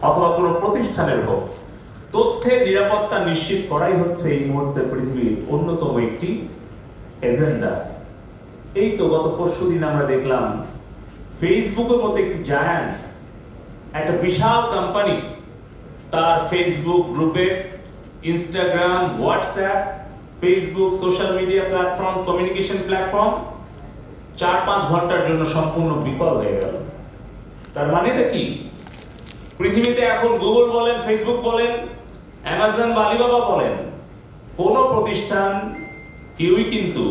অথবা কোনো প্রতিষ্ঠানের হোক, তথ্যের নিরাপত্তা নিশ্চিত করাই হচ্ছে এই মুহূর্তে পৃথিবীর অন্যতম একটি এজেন্ডা। এই তো গত পরশুদিন আমরা দেখলাম ফেসবুকের মতো একটি জায়ান্ট, একটা বিশাল কোম্পানি, তার ফেসবুক গ্রুপে, Instagram, WhatsApp, Facebook social media platform, communication platform 4-5 ঘন্টার জন্য সম্পূর্ণ বিকল হয়ে গেল। তার মানেটা কি? পৃথিবীতে এখন গুগল বলেন, ফেসবুক বলেন, অ্যামাজন বা আলিবাবা বলেন, কোন প্রতিষ্ঠান কেউই কিন্তু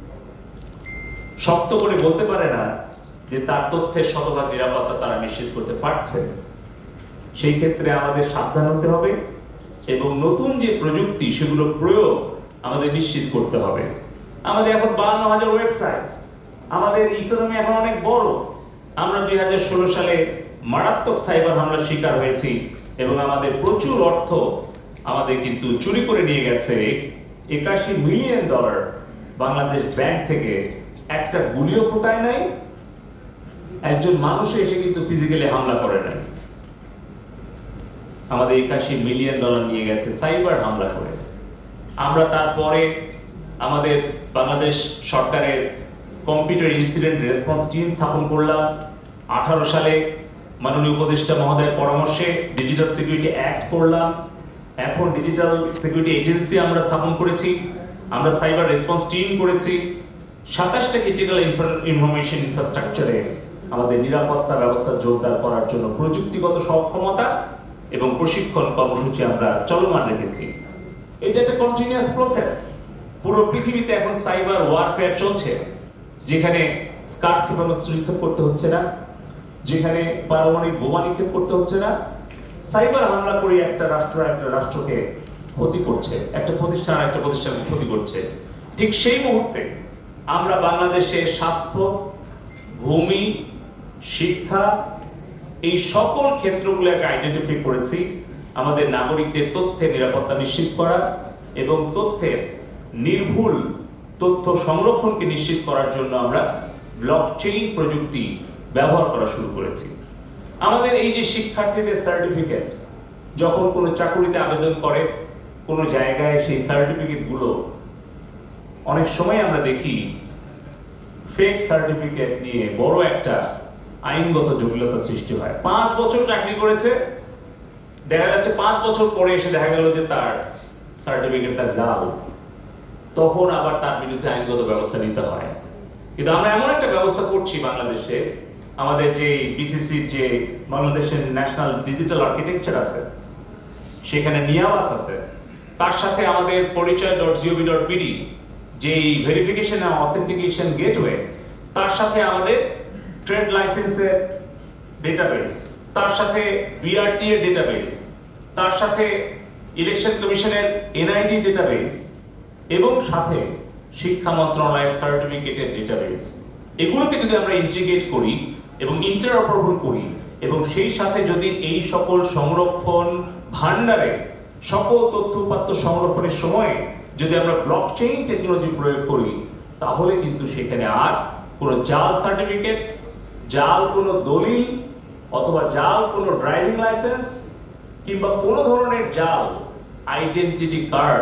শক্ত করে বলতে পারে না যে তার তথ্যের শতভাগ নিরাপত্তা তারা নিশ্চিত করতে পারছে। সেই ক্ষেত্রে আমাদের সাবধান হতে হবে এবং নতুন যে প্রযুক্তি সেগুলো প্রয়োগ আমাদের নিশ্চিত করতে হবে। আমাদের এখন 52,000 ওয়েবসাইট, আমাদের ইকোনমি এখন অনেক বড়। আমরা 2016 সালে মারাত্মক সাইবার হামলার শিকার হয়েছি এবং আমাদের প্রচুর অর্থ আমাদের কিন্তু চুরি করে নিয়ে গেছে। $81 মিলিয়ন বাংলাদেশ ব্যাংক থেকে একটা গুলিও ফোটায় নাই, একজন মানুষ এসে কিন্তু ফিজিক্যালি হামলা করে নাই। আমাদের $81 মিলিয়ন নিয়ে গেছে সাইবার হামলা করে। আমরা তারপরে আমাদের বাংলাদেশ সরকারের কম্পিউটার ইনসিডেন্ট রেসপন্স টিম স্থাপন করলাম। 18 সালে মাননীয় উপদেষ্টা মহোদয়ের পরামর্শে ডিজিটাল সিকিউরিটি অ্যাক্ট করলাম। এখন ডিজিটাল সিকিউরিটি এজেন্সি আমরা স্থাপন করেছি। আমরা সাইবার রেসপন্স টিম করেছি। 27টা ক্রিটিক্যাল ইনফরমেশন ইনফ্রাস্ট্রাকচারে আমাদের নিরাপত্তা ব্যবস্থা জোরদার করার জন্য প্রযুক্তিগত সক্ষমতা এবং প্রশিক্ষণ কর্মসূচি আমরা চলমান রেখেছি। এটা একটা কন্টিনিউয়াস প্রসেস। পুরো পৃথিবীতে এখন সাইবার ওয়ারফেয়ার চলছে, যেখানে স্কাড ক্ষেপণাস্ত্র নিক্ষেপ করতে হচ্ছে না, যেখানে পারমাণবিক বোমা নিক্ষেপ করতে হচ্ছে না। সাইবার হামলা করে একটা রাষ্ট্রকে ক্ষতি করছে, একটা প্রতিষ্ঠানকে ক্ষতি করছে। ঠিক সেই মুহূর্তে আমরা বাংলাদেশের স্বাস্থ্য, ভূমি, শিক্ষা, এই সকল ক্ষেত্রগুলোকে আইডেন্টিফাই করেছি আমাদের নাগরিকদের তথ্যের নিরাপত্তা নিশ্চিত করা এবং তথ্যের নির্ভুল তথ্য সংরক্ষণকে নিশ্চিত করার জন্য আমরা ব্লকচেইন প্রযুক্তি ব্যবহার করা শুরু করেছি। আমাদের এই যে শিক্ষার্থীদের সার্টিফিকেট, যখন কোনো চাকরিতে আবেদন করে কোনো জায়গায়, সেই সার্টিফিকেটগুলো অনেক সময় আমরা দেখি ফেক সার্টিফিকেট নিয়ে বড় একটা আইনগত জটিলতা সৃষ্টি হয়। 5 বছর চাকরি করেছে, দেখা যাচ্ছে 5 বছর পরে এসে দেখা গেল যে তার সার্টিফিকেটটা জাল, তখন আবার তার বিরুদ্ধে আইনগত ব্যবস্থা নিতে হয়। কিন্তু আমরা এমন একটা ব্যবস্থা করছি বাংলাদেশে, আমাদের যে বিসিসির যে বাংলাদেশের ন্যাশনাল ডিজিটাল আর্কিটেকচার আছে, সেখানে নিয়াবাস আছে, তার সাথে আমাদের পরিচয়.gov.bd যে ভেরিফিকেশন এন্ড অথেন্টিকেশন গেটওয়ে, তার সাথে আমাদের ট্রেড লাইসেন্সের ডেটাবেস, তার সাথে বিআরটি এর ডেটাবেস, তার সাথে ইলেকশন কমিশনের এনআইডি ডেটাবেস এবং সাথে শিক্ষা মন্ত্রণালয়ের সার্টিফিকেটের ডেটাবেস, এগুলোকে যদি আমরা ইন্টিগ্রেট করি এবং ইন্টারঅপারেবল করি এবং সেই সাথে যদি এই সকল সংরক্ষণ ভান্ডারে সকল তথ্য উপাত্ত সংরক্ষণের সময় যদি আমরা ব্লকচেইন টেকনোলজি প্রয়োগ করি, তাহলে কিন্তু সেখানে আর কোনো জাল সার্টিফিকেট, জাল কোনো দলিল অথবা জাল কোনো ড্রাইভিং লাইসেন্স কিংবা কোনো ধরনের জাল আইডেন্টিটি কার্ড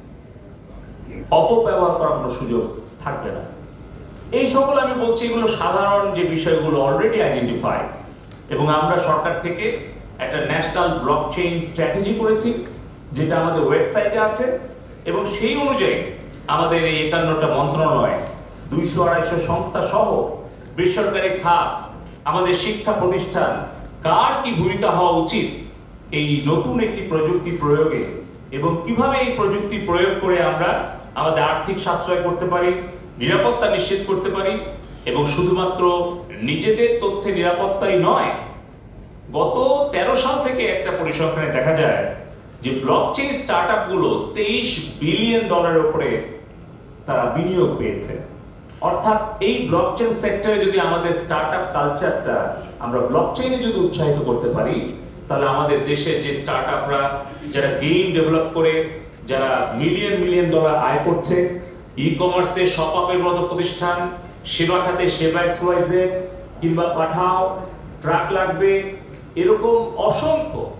অপব্যবহার করার কোনো সুযোগ থাকবে না। এই সকল আমি বলছি, এগুলো সাধারণ যে বিষয়গুলো অলরেডি আইডেন্টিফাইড এবং আমরা সরকার থেকে একটা ন্যাশনাল ব্লকচেইন স্ট্র্যাটেজি করেছি, যেটা আমাদের ওয়েবসাইটে আছে এবং সেই অনুযায়ী আমাদের এই 51টা মন্ত্রণালয়, 200-250 সংস্থা সহ বেসরকারি খাত, আমাদের শিক্ষা প্রতিষ্ঠান, কার কি ভূমিকা হওয়া উচিত এই নতুন একটি প্রযুক্তি প্রয়োগে এবং কিভাবে এই প্রযুক্তি প্রয়োগ করে আমরা আমাদের আর্থিক সাশ্রয় করতে পারি, নিরাপত্তা নিশ্চিত করতে পারি এবং শুধুমাত্র নিজেদের তথ্যের নিরাপত্তাই নয়, গত 13 সাল থেকে একটা পরিসংখ্যানে দেখা যায় যে ব্লকচেইন স্টার্টআপগুলো $23 বিলিয়ন উপরে তারা বিনিয়োগ পেয়েছে। অর্থাৎ এই ব্লকচেইন সেক্টরে যদি আমাদের স্টার্টআপ কালচারটা আমরা ব্লকচেইনে যদি উৎসাহিত করতে পারি, তাহলে আমাদের দেশের যে স্টার্টআপরা যারা গেম ডেভেলপ করে, যারা মিলিয়ন আয় করছে, ই-কমার্সে শপআপের মতো প্রতিষ্ঠান, সেবা খাতে সেবা এক্সওয়াইজেড কিংবা পাঠাও, ট্রাক লাগবে, এরকম অসংখ্য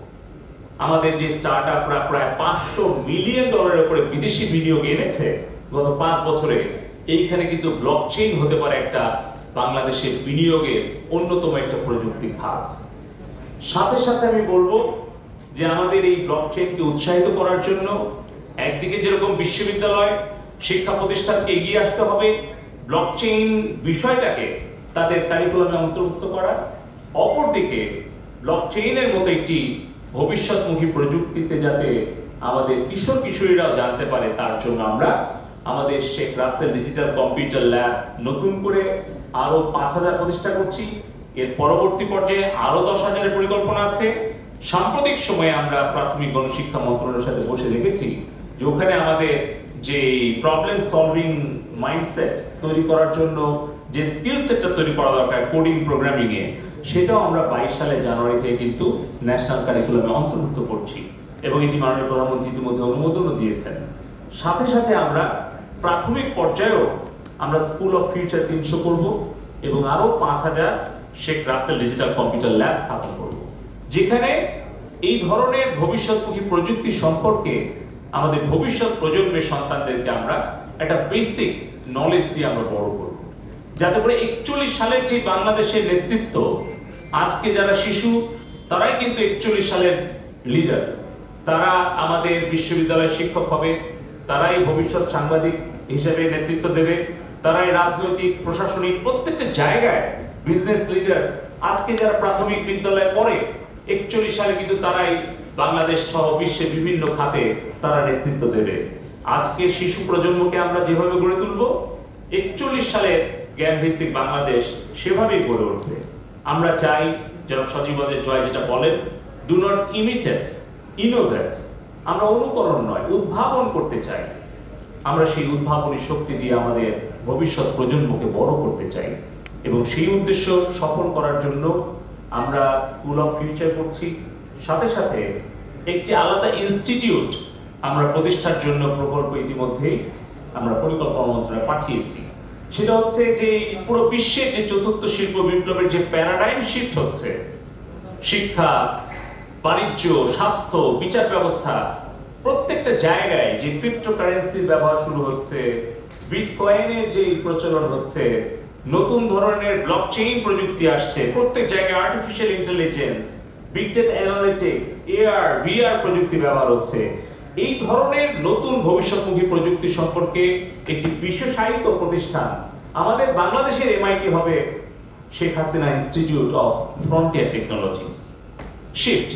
আমাদের যে স্টার্টআপরা প্রায় $500 মিলিয়ন উপরে বিদেশি বিনিয়োগ এনেছে গত 5 বছরে, এইখানে কিন্তু ব্লকচেইন হতে পারে একটা বাংলাদেশের বিনিয়োগের অন্যতম একটা প্রযুক্তি খাত। সাথে সাথে আমি বলবো যে আমাদের এই ব্লকচেইনকে উৎসাহিত করার জন্য একদিকে যেরকম বিশ্ববিদ্যালয় শিক্ষা প্রতিষ্ঠানকে এগিয়ে আসতে হবে ব্লকচেইন বিষয়টাকে তাদের কারিকুলামে অন্তর্ভুক্ত করা, অপরদিকে ব্লকচেইনের মতো একটি ভবিষ্যৎমুখী প্রযুক্তিতে যাতে আমাদের কিশোর কিশোরীরাও জানতে পারে, তার জন্য আমরা আমাদের Sheikh Russel digital computer lab নতুন করে আরো 5000 প্রতিষ্ঠা করছি। এর পরবর্তী পর্যায়ে আরো 10,000-এর পরিকল্পনা আছে। সাম্প্রতিক সময়ে আমরা প্রাথমিক গণশিক্ষা মন্ত্রণালয়ের সাথে বসে দেখেছি যে ওখানে আমাদের যে প্রবলেম সলভিং মাইন্ডসেট তৈরি করার জন্য যে স্কিল সেটটা তৈরি করা দরকার কোডিং প্রোগ্রামিং এ, সেটাও আমরা 22 সালের জানুয়ারি থেকে কিন্তু ন্যাশনাল কারিকুলামে অন্তর্ভুক্ত করছি এবং এটি মাননীয় প্রধানমন্ত্রী ইতিমধ্যে অনুমোদনও দিয়েছেন। সাথে সাথে আমরা প্রাথমিক পর্যায়েও আমরা স্কুল অফ ফিউচার 300 করব এবং আরো 5000 Sheikh Russel digital computer lab স্থাপন করব, যেখানে এই ধরনের ভবিষ্যৎমুখী প্রযুক্তি সম্পর্কে আমাদের ভবিষ্যৎ প্রজন্মের সন্তানদেরকে আমরা একটা বেসিক নলেজ দিয়ে আমরা বড় করব, যাতে করে 41 সালের যে বাংলাদেশের নেতৃত্ব, আজকে যারা শিশু তারাই কিন্তু 41 সালের লিডার, তারা আমাদের বিশ্ববিদ্যালয়ের শিক্ষক হবে, তারাই ভবিষ্যৎ সাংবাদিক হিসেবে নেতৃত্ব দেবে, তারাই রাজনৈতিক প্রশাসনিক প্রত্যেকটা জায়গায় বিজনেস লিডার। আজকে যারা প্রাথমিক বিদ্যালয়ে পড়ে 41 সালে কিন্তু তারাই বাংলাদেশ সহ বিশ্বের বিভিন্ন খাতে তারা নেতৃত্ব দেবে। আজকে শিশু প্রজন্মকে আমরা যেভাবে গড়ে তুলব, 41 সালে জ্ঞান ভিত্তিক বাংলাদেশ সেভাবেই গড়ে উঠবে। আমরা চাই যেন সজীবদের জয় যেটা বলেন, ডু নট ইমিটেট, ইনোভেট। আমরা অনুকরণ নয়, উদ্ভাবন করতে চাই। আমরা সেই উদ্ভাবনী শক্তি দিয়ে আমাদের ভবিষ্যৎ প্রজন্মকে বড় করতে চাই এবং সেই উদ্দেশ্য সফল করার জন্য আমরা স্কুল অফ ফিউচার করছি। সাথে সাথে একটি আলাদা ইনস্টিটিউট আমরা প্রতিষ্ঠার জন্য প্রকল্প ইতিমধ্যেই আমরা পরিকল্পনা মন্ত্রণালয়ে পাঠিয়েছি। সেটা হচ্ছে যে পুরো বিশ্বের যে চতুর্থ শিল্প বিপ্লবের যে প্যারাডাইম শিফট হচ্ছে, শিক্ষা, বাণিজ্য, স্বাস্থ্য, বিচার ব্যবস্থা, প্রত্যেকটা জায়গায় যে ক্রিপ্টোকারেন্সির ব্যবহার শুরু হচ্ছে, বিটকয়েনের যে প্রচলন হচ্ছে, নতুন ধরনের ব্লকচেইন প্রযুক্তি আসছে, প্রত্যেক জায়গায় artificial intelligence, big data analytics, AR, VR প্রযুক্তি ব্যবহার হচ্ছে। এই ধরনের নতুন ভবিষ্যৎমুখী প্রযুক্তি সম্পর্কে একটি বিশেষায়িত প্রতিষ্ঠান আমাদের বাংলাদেশের এমআইটি হবে Sheikh Hasina institute of frontier technologies, SHIFT,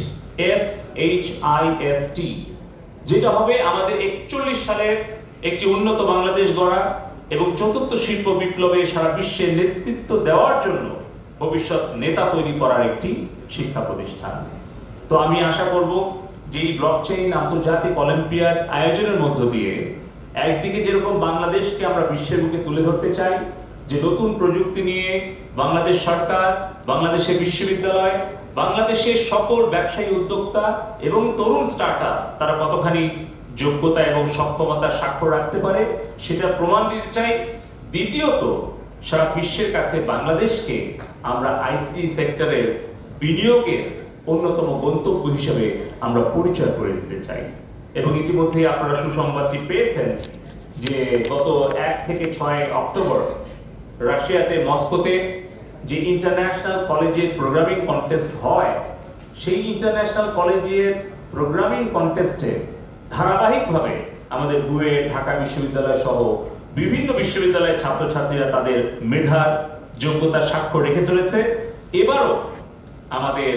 SHIFT, যেটা হবে আমাদের 41 সালের একটি উন্নত বাংলাদেশ গড়া এবং চতুর্থ শিল্প বিপ্লবে সারা বিশ্বের নেতৃত্ব দেওয়ার জন্য ভবিষ্যৎ নেতা তৈরি করার একটি শিক্ষা প্রতিষ্ঠান। তো আমি আশা করব যে এই ব্লকচেইন আন্তর্জাতিক অলিম্পিয়াড আয়োজনের মধ্য দিয়ে একদিকে যেরকম বাংলাদেশকে আমরা বিশ্বের বুকে তুলে ধরতে চাই, যে নতুন প্রযুক্তি নিয়ে বাংলাদেশ সরকার, বাংলাদেশের বিশ্ববিদ্যালয়, বাংলাদেশের সকল ব্যবসায়ী উদ্যোক্তা এবং তরুণ স্টার্টআপ তারা কতখানি যোগ্যতা এবং সক্ষমতার স্বাক্ষর রাখতে পারে সেটা প্রমাণ দিতে চাই। দ্বিতীয়ত, সারা বিশ্বের কাছে বাংলাদেশকে আমরা আইসিটি সেক্টরের বিনিয়োগের অন্যতম গন্তব্য হিসেবে আমরা পরিচয় করে দিতে চাই। এবং ইতিমধ্যে আপনারা সুসংবাদটি পেয়েছেন যে গত 1 থেকে 6 অক্টোবর রাশিয়াতে মস্কোতে যে ইন্টারন্যাশনাল কলেজিয়েট প্রোগ্রামিং কন্টেস্ট হয়, সেই ইন্টারন্যাশনাল কলেজিয়েট প্রোগ্রামিং কন্টেস্টে ধারাবাহিকভাবে আমাদের বুয়েট, ঢাকা বিশ্ববিদ্যালয় সহ বিভিন্ন বিশ্ববিদ্যালয়ের ছাত্রছাত্রীরা তাদের মেধার যোগ্যতার স্বাক্ষর রেখে চলেছে। এবারও আমাদের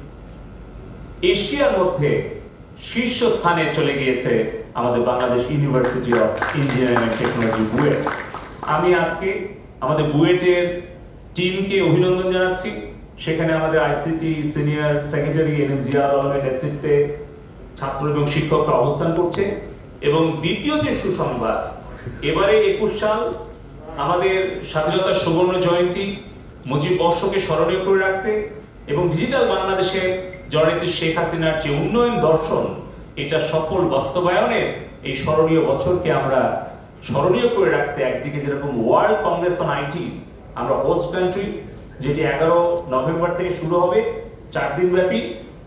এশিয়ার মধ্যে শীর্ষ স্থানে চলে গিয়েছে আমাদের Bangladesh university of engineering and technology BUET. আমি আজকে আমাদের বুয়েটের টিমকে অভিনন্দন জানাচ্ছি। সেখানে আমাদের ICT senior secretary NM Ziaul আলমের নেতৃত্বে ছাত্র এবং শিক্ষকরা অবস্থান করছে। এবং দ্বিতীয় যে সুসংবাদ, এবারে 21 সাল আমাদের স্বাধীনতার সুবর্ণ জয়ন্তী, মুজিব বর্ষকে স্মরণীয় করে রাখতে এবং ডিজিটাল বাংলাদেশের জননেত্রী শেখ হাসিনার যে উন্নয়ন দর্শন, এটা সফল বাস্তবায়নের এই স্মরণীয় বছরকে আমরা স্মরণীয় করে রাখতে একদিকে যেরকম ওয়ার্ল্ড কংগ্রেস অন আইটি আমরা হোস্ট কান্ট্রি, যেটি 11 নভেম্বর থেকে শুরু হবে 4 দিন ব্যাপী,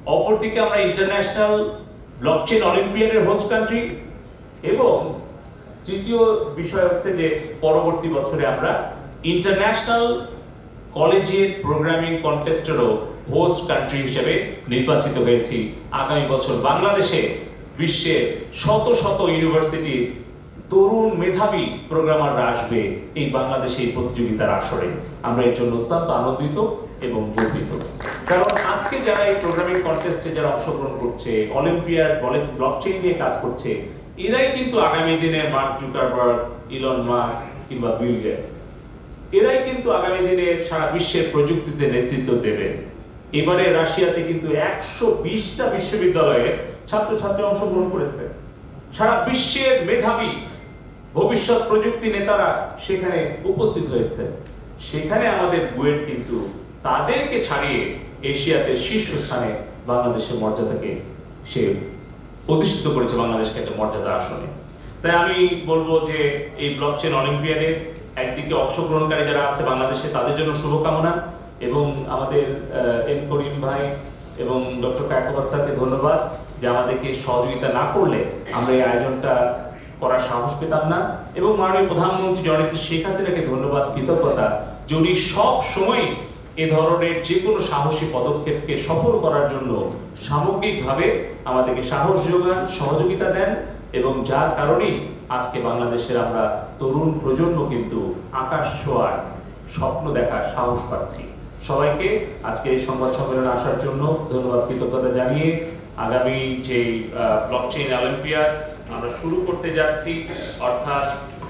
অপরদিকে আমরা ইন্টারন্যাশনাল ব্লকচেন অলিম্পিয়াডের হোস্ট কান্ট্রি, এবং তৃতীয় বিষয় হচ্ছে যে পরবর্তী বছরে আমরা ইন্টারন্যাশনাল কলেজিয়েট প্রোগ্রামিং কন্টেস্টেরও হোস্ট কান্ট্রি হিসেবে নির্বাচিত হয়েছি। আগামী বছর বাংলাদেশে বিশ্বের শত শত ইউনিভার্সিটি তরুণ মেধাবী প্রোগ্রামাররা আসবে এই বাংলাদেশে এই প্রতিযোগিতার আসরে। আমরা এর জন্য অত্যন্ত আনন্দিত এবং গর্বিত, কারণ আজকে যারা এই প্রোগ্রামিং কন্টেস্টে যারা অংশগ্রহণ করছে, অলিম্পিয়াড ব্লকচেইন নিয়ে কাজ করছে, এরাই কিন্তু আগামী দিনে মার্ক জুকারবার্গ, ইলন মাস্ক কিংবা বিল গেটস, এরাই কিন্তু আগামী দিনে সারা বিশ্বের প্রযুক্তিতে নেতৃত্ব দেবে। এবারে রাশিয়াতে কিন্তু 120টা বিশ্ববিদ্যালয়ে ছাত্রছাত্রী অংশগ্রহণ করেছে। সারা বিশ্বের মেধাবী ভবিষ্যৎ প্রযুক্তি নেতারা সেখানে উপস্থিত হয়েছে। সেখানে আমাদের বুয়েট কিন্তু তাদেরকে ছাড়িয়ে এশিয়াতে শীর্ষস্থানে বাংলাদেশের মর্যাদাকে সে প্রতিষ্ঠিত করেছে, বাংলাদেশকে একটা মর্যাদা আসনে। তাই আমি বলবো যে এই ব্লকচেন অলিম্পিয়াডে একদিকে অংশগ্রহণকারী যারা আছে বাংলাদেশে, তাদের জন্য শুভকামনা, এবং আমাদের এম করিম ভাই এবং ডক্টর কায়কোবাদ স্যারকে ধন্যবাদ যে আমাদেরকে সহযোগিতা না করলে আমরা এই আয়োজনটা করার সাহস পেতাম না, এবং মাননীয় প্রধানমন্ত্রী জননেত্রী শেখ হাসিনাকে ধন্যবাদ, কৃতজ্ঞতা যে উনি সব সময় এ ধরনের যে কোনো সাহসী পদক্ষেপকে সফল করার জন্য সামগ্রিকভাবে আমাদেরকে সাহস যোগান, সহযোগিতা দেন, এবং যার কারণেই আজকে বাংলাদেশের আমরা তরুণ প্রজন্ম কিন্তু আকাশ ছোঁয়ার স্বপ্ন দেখার সাহস পাচ্ছি। সবাইকে আজকে এই সংবাদ সম্মেলনে আসার জন্য ধন্যবাদ, কৃতজ্ঞতা জানিয়ে আগামী যে ব্লকচেইন অলিম্পিয়াড আমরা শুরু করতে যাচ্ছি, অর্থাৎ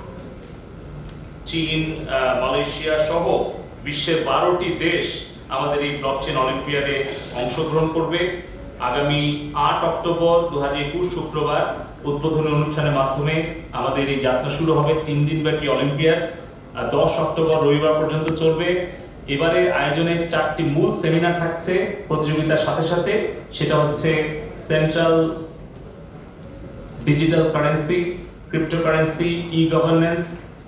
চীন, মালয়েশিয়া সহ বিশ্বের 12টি দেশ আমাদের এই ব্লকচেন অলিম্পিয়াডে অংশগ্রহণ করবে। আগামী 8 অক্টোবর 2021 শুক্রবার উদ্বোধনী অনুষ্ঠানের মাধ্যমে আমাদের এই যাত্রা শুরু হবে। 3 দিন ব্যাপী অলিম্পিয়াড 10 অক্টোবর রবিবার পর্যন্ত চলবে। এবারে আয়োজনে 4টি মূল সেমিনার থাকছে প্রতিযোগিতার সাথে সাথে, সেটা হচ্ছে central digital currency, cryptocurrency, e governance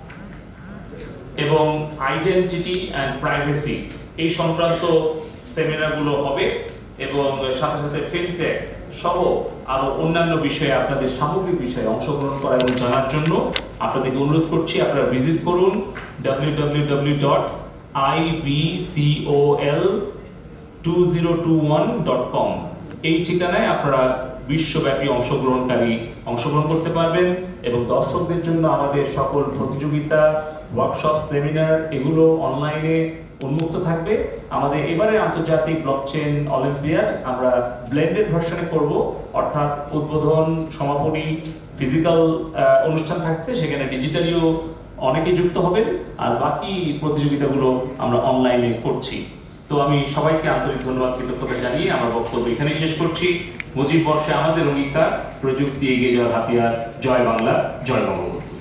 এবং আইডেন্টিটি অ্যান্ড প্রাইভেসি, এই সংক্রান্ত সেমিনারগুলো হবে, এবং সাথে সাথে ফিনটেক সহ আরো অন্যান্য বিষয়ে আপনাদের সামগ্রিক বিষয়ে অংশগ্রহণ করা এবং জানার জন্য আপনাদেরকে অনুরোধ করছি আপনারা ভিজিট করুন www.ibcol2021.com। এই ঠিকানায় আপনারা বিশ্বব্যাপী অংশগ্রহণ করতে পারবেন, এবং দর্শকদের জন্য আমাদের সকল প্রতিযোগিতা, ওয়ার্কশপ, সেমিনার এগুলো অনলাইনে উন্মুক্ত থাকবে। আমাদের এবারে আন্তর্জাতিক ব্লকচেন অলিম্পিয়াড আমরা ব্লেন্ডেড ভার্সনে করব, অর্থাৎ উদ্বোধন, সমাপনী, ফিজিক্যাল অনুষ্ঠান থাকছে, সেখানে ডিজিটালিও অনেকে যুক্ত হবেন, আর বাকি প্রতিযোগিতাগুলো আমরা অনলাইনে করছি। তো আমি সবাইকে আন্তরিক ধন্যবাদ, কৃতজ্ঞতা জানিয়ে আমার বক্তব্য এখানেই শেষ করছি। মুজিব বর্ষে আমাদের অঙ্গীকার, প্রযুক্তি এগিয়ে যাওয়ার হাতিয়ার। জয় বাংলা, জয় বঙ্গবন্ধু।